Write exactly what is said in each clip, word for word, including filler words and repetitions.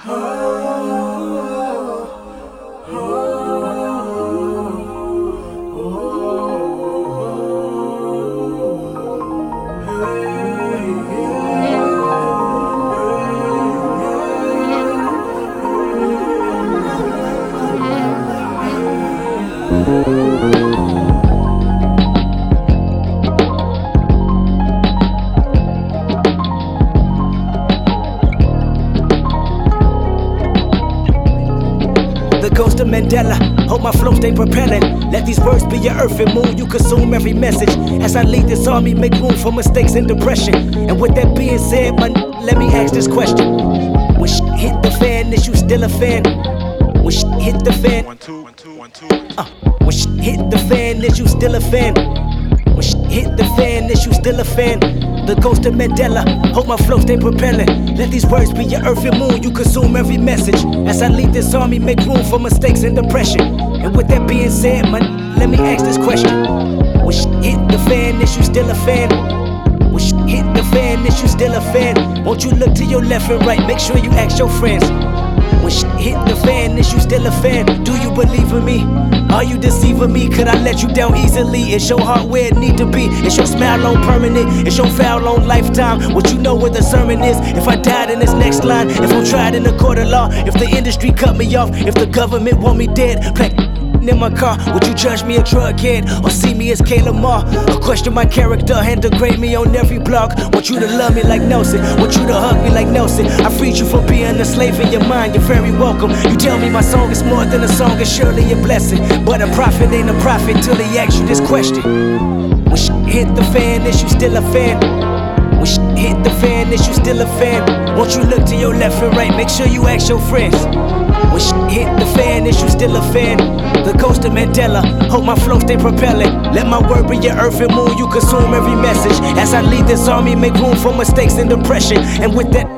The ghost of Mandela, hope my flow stay propelling. Let these words be your earth and moon, you consume every message. As I lead this army, make room for mistakes and depression. And with that being said, my n- let me ask this question. When sh- hit the fan, is you still a fan? When sh- hit the fan, One, two, one, two, one, two. uh, when sh- hit the fan, is you still a fan? When sh- hit the fan, is you still a fan? The ghost of Mandela, hope my flow stay propelling. Let these words be your earth and moon, you consume every message. As I lead this army, make room for mistakes and depression. And with that being said, man, let me ask this question. When sh- hit the fan, is you still a fan? When sh- hit the fan, is you still a fan? Won't you look to your left and right, make sure you ask your friends. When sh- hit the fan, is you still a fan? Do you believe in me? Are you deceiving me? Could I let you down easily? Is your heart where it need to be? Is your smile on permanent? Is your foul on lifetime? What you know where the sermon is? If I died in this next line, if I'm tried in a court of law, if the industry cut me off, if the government want me dead, black in my car, would you judge me a drug head or see me as Kayla Moore? Or question my character and degrade me on every blog? Want you to love me like Nelson, want you to hug me like Nelson. I freed you from being a slave in your mind, you're very welcome. You tell me my song is more than a song, it's surely a blessing. But a prophet ain't a prophet till he asks you this question. When sh- hit the fan, is you still a fan? When sh- hit the fan, is you still a fan? Won't you look to your left and right, make sure you ask your friends. When sh- hit the fan, is you still a fan? The ghost of Mandela, hope my flow stay propelling. Let my word be your earth and moon, you consume every message. As I lead this army, make room for mistakes and depression. And with that,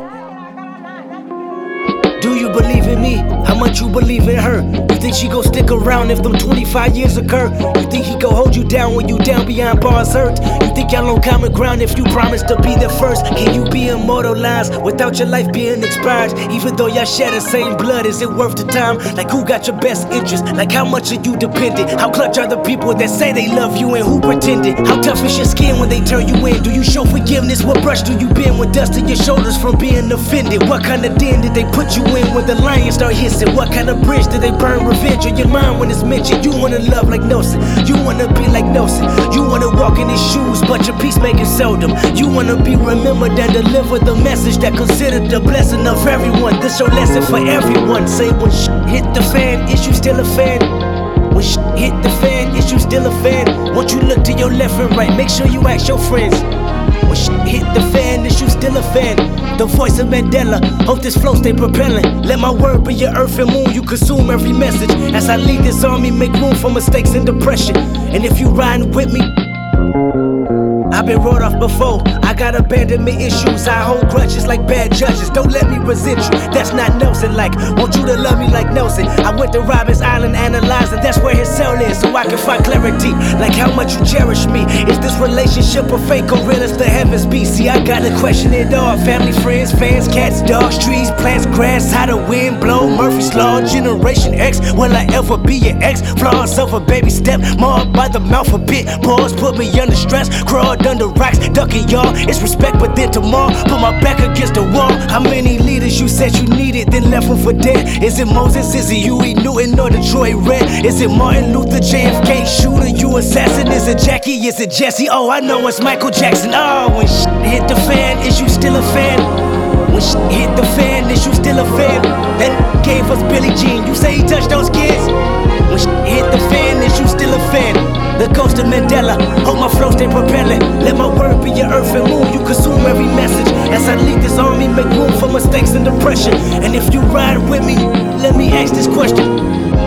do you believe in me? How much you believe in her? You think she gon' stick around if them twenty-five years occur? You think he gon' hold you down when you down beyond bars hurt? You think y'all on common ground if you promise to be there first? Can you be immortalized without your life being expired? Even though y'all share the same blood, is it worth the time? Like who got your best interest? Like how much are you dependent? How clutch are the people that say they love you and who pretended? How tough is your skin when they turn you in? Do you show forgiveness? What brush do you bend with dust in your shoulders from being offended? What kind of den did they put you in when the lions start hissing? What kind of bridge did they burn revenge on your mind when it's mentioned? You wanna love like Nelson, you wanna be like Nelson, you wanna walk in his shoes, but your peacemaking seldom. You wanna be remembered and deliver the message that considered the blessing of everyone. This your lesson for everyone. Say when sh- hit the fan, is you still a fan? When sh- hit the fan, is you still a fan? Won't you look to your left and right, make sure you ask your friends. When sh- hit the fan, is you still a fan? The voice of Mandela, hope this flow stay propelling. Let my word be your earth and moon, you consume every message. As I lead this army, make room for mistakes and depression. And if you riding with me, I've been wrote off before, I got abandonment issues. I hold grudges like bad judges, don't let me resent you. That's not Nelson like, want you to love me like Nelson. I went to Robbins Island analyzing, that's where his cell is, so I can find clarity, like how much you cherish me. Is this relationship a fake or real as the heavens be? See, I gotta question it all. Family, friends, fans, cats, dogs, trees, plants, grass, how the wind blow, Murphy's Law, Generation X. Will I ever be your ex? Flaws of a baby step, marred by the mouth a bit. Pause, put me under stress, crawled under rocks, ducking y'all. It's respect, but then tomorrow, put my back against the wall. How many leaders you said you needed, then left them for dead? Is it Moses, is it Huey Newton, or Detroit Red? Is it Martin Luther, J F K shooter, you assassin? Is it Jackie, is it Jesse? Oh, I know it's Michael Jackson. Oh, when sh- hit the fan, is you still a fan? When sh- hit the fan, is you still a fan? That gave us Billie Jean, you say he touched those kids? When sh- hit the fan, is you still a fan? The ghost of Mandela, hope my flow stay propelling. Let my word be your earth and moon, you consume every message. As I lead this army, make room for mistakes and depression. And if you ride with me, let me ask this question.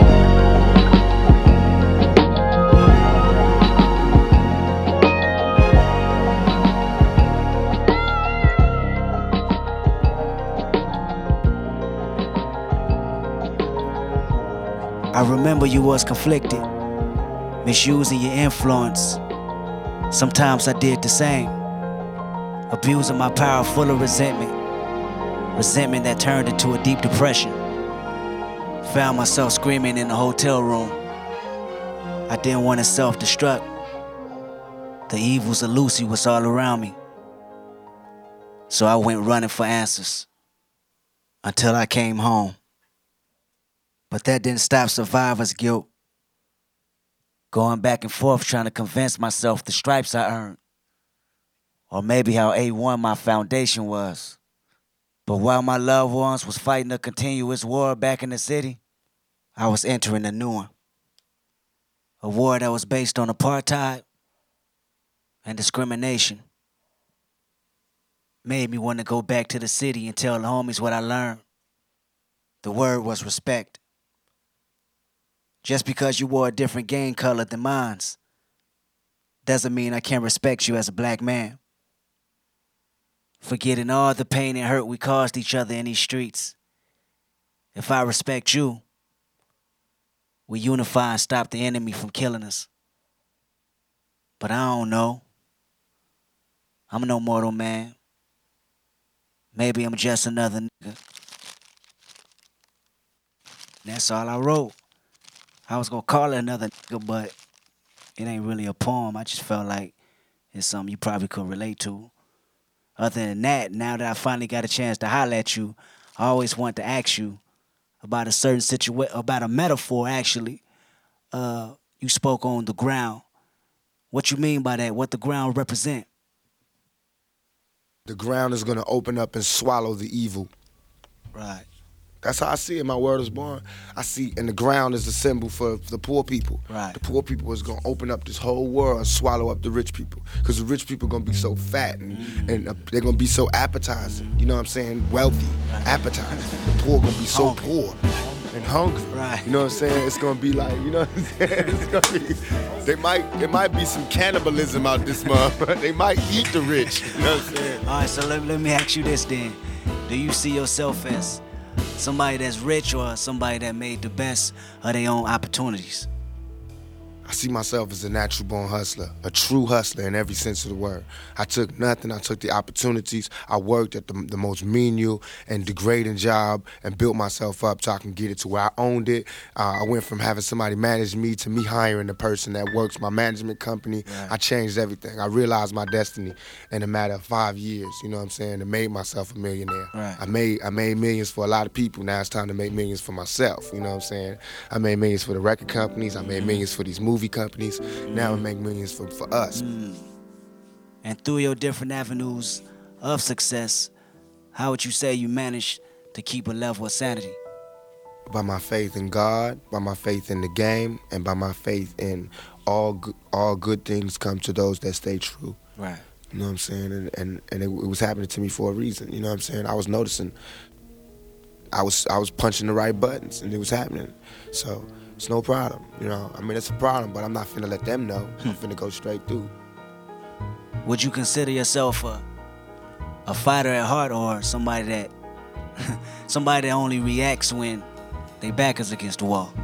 I remember you was conflicted, misusing your influence. Sometimes I did the same, abusing my power full of resentment. resentment that turned into a deep depression. Found myself screaming in the hotel room. I didn't want to self-destruct. The evils of Lucy was all around me. So I went running for answers until I came home. But that didn't stop survivor's guilt. Going back and forth trying to convince myself the stripes I earned. Or maybe how A one my foundation was. But while my loved ones was fighting a continuous war back in the city, I was entering a new one. A war that was based on apartheid and discrimination. Made me want to go back to the city and tell the homies what I learned. The word was respect. Just because you wore a different gang color than mine doesn't mean I can't respect you as a black man. Forgetting all the pain and hurt we caused each other in these streets. If I respect you, we unify and stop the enemy from killing us. But I don't know. I'm no mortal man. Maybe I'm just another nigga. That's all I wrote. I was gonna call it another nigga, but it ain't really a poem. I just felt like it's something you probably could relate to. Other than that, now that I finally got a chance to holler at you, I always want to ask you about a certain situation, about a metaphor, actually. Uh, you spoke on the ground. What you mean by that? What the ground represent? The ground is going to open up and swallow the evil. Right. That's how I see it. My word is born. I see, and the ground is the symbol for the poor people. Right. The poor people is gonna open up this whole world and swallow up the rich people. Because the rich people are gonna be so fat and, mm. and uh, they're gonna be so appetizing. You know what I'm saying? Wealthy, right. Appetizing. The poor gonna be so hungry. Poor and hungry. Right. You know what I'm saying? It's gonna be like, you know what I'm saying? It's gonna be. They might. There might be some cannibalism out this month. They might eat the rich. You know what I'm saying? All right. So let, let me ask you this then. Do you see yourself as somebody that's rich or somebody that made the best of their own opportunities? I see myself as a natural born hustler, a true hustler in every sense of the word. I took nothing, I took the opportunities. I worked at the, the most menial and degrading job and built myself up so I can get it to where I owned it. Uh, I went from having somebody manage me to me hiring the person that works my management company. Right. I changed everything. I realized my destiny in a matter of five years, you know what I'm saying, and made myself a millionaire. Right. I made I made millions for a lot of people. Now it's time to make millions for myself, you know what I'm saying? I made millions for the record companies. I made millions for these movie companies. Now I make millions for, for us. Mm. And through your different avenues of success, how would you say you managed to keep a level of sanity? By my faith in God, by my faith in the game, and by my faith in all good, all good things come to those that stay true. Right. You know what I'm saying? And and, and it, it was happening to me for a reason. You know what I'm saying? I was noticing. I was I was punching the right buttons, and it was happening. So it's no problem, you know. I mean, it's a problem, but I'm not finna let them know. I'm finna go straight through. Would you consider yourself a a fighter at heart, or somebody that somebody that only reacts when they back is against the wall?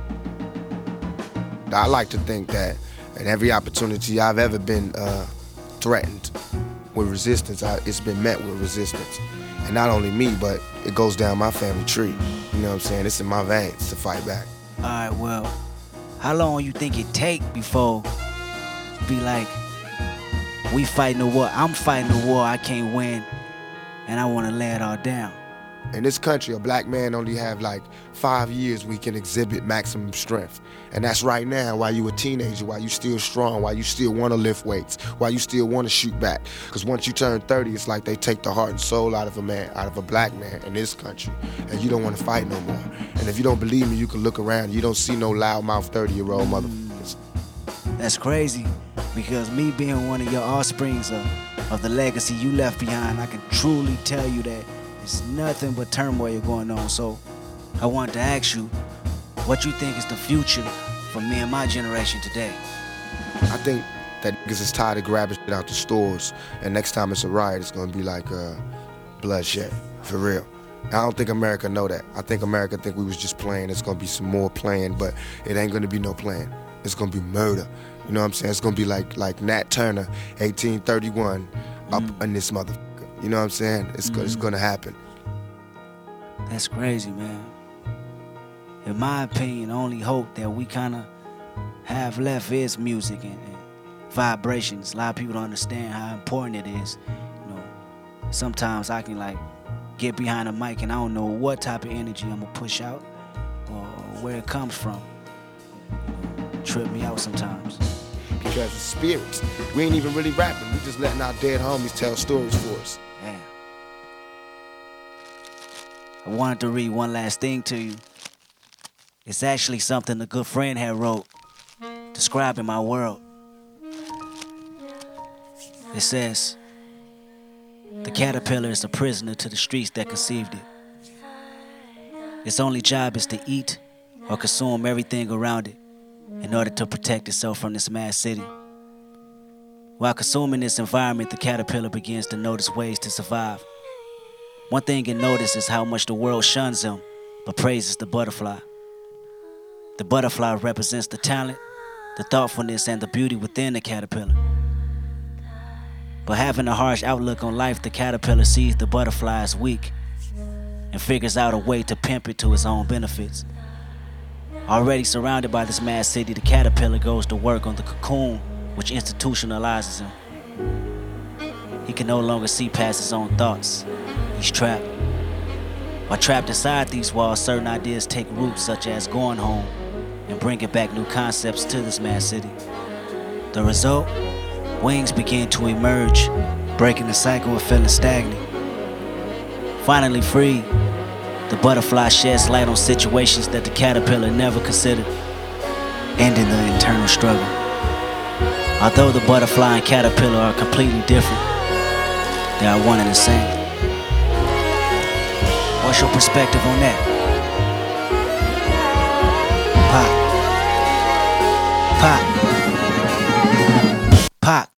I like to think that at every opportunity I've ever been uh, threatened with resistance, I, it's been met with resistance. And not only me, but it goes down my family tree. You know what I'm saying? It's in my veins to fight back. All right, well, how long you think it take before be like, we fighting a war, I'm fighting a war I can't win, and I want to lay it all down? In this country, a black man only have like five years we can exhibit maximum strength. And that's right now, while you a teenager, while you still strong, while you still want to lift weights, while you still want to shoot back. Because once you turn thirty, it's like they take the heart and soul out of a man, out of a black man in this country. And you don't want to fight no more. And if you don't believe me, you can look around. You don't see no loudmouth thirty-year-old motherfuckers. That's crazy, because me being one of your offsprings of, of the legacy you left behind, I can truly tell you that it's nothing but turmoil going on. So I wanted to ask you, what you think is the future for me and my generation today? I think that niggas is tired of grabbing shit out the stores, and next time it's a riot, it's gonna be like uh, bloodshed, for real. I don't think America know that. I think America think we was just playing. It's gonna be some more playing, but it ain't gonna be no playing. It's gonna be murder. You know what I'm saying? It's gonna be like like Nat Turner, eighteen thirty-one, up mm. in this motherfucker. You know what I'm saying? It's, mm. it's gonna happen. That's crazy, man. In my opinion, the only hope that we kind of have left is music and, and vibrations. A lot of people don't understand how important it is. You know, sometimes I can like get behind a mic and I don't know what type of energy I'm gonna push out or where it comes from. You know, trip me out sometimes. Because it's spirits. We ain't even really rapping. We just letting our dead homies tell stories for us. Damn. I wanted to read one last thing to you. It's actually something a good friend had wrote, describing my world. It says, the caterpillar is a prisoner to the streets that conceived it. Its only job is to eat or consume everything around it in order to protect itself from this mad city. While consuming this environment, the caterpillar begins to notice ways to survive. One thing it notices is how much the world shuns him, but praises the butterfly. The butterfly represents the talent, the thoughtfulness, and the beauty within the caterpillar. But having a harsh outlook on life, the caterpillar sees the butterfly as weak and figures out a way to pimp it to his own benefits. Already surrounded by this mad city, the caterpillar goes to work on the cocoon, which institutionalizes him. He can no longer see past his own thoughts. He's trapped. While trapped inside these walls, certain ideas take root, such as going home and bringing back new concepts to this mad city. The result? Wings begin to emerge, breaking the cycle of feeling stagnant. Finally free, the butterfly sheds light on situations that the caterpillar never considered, ending the internal struggle. Although the butterfly and caterpillar are completely different, they are one and the same. What's your perspective on that? Pop. Pop. Pop.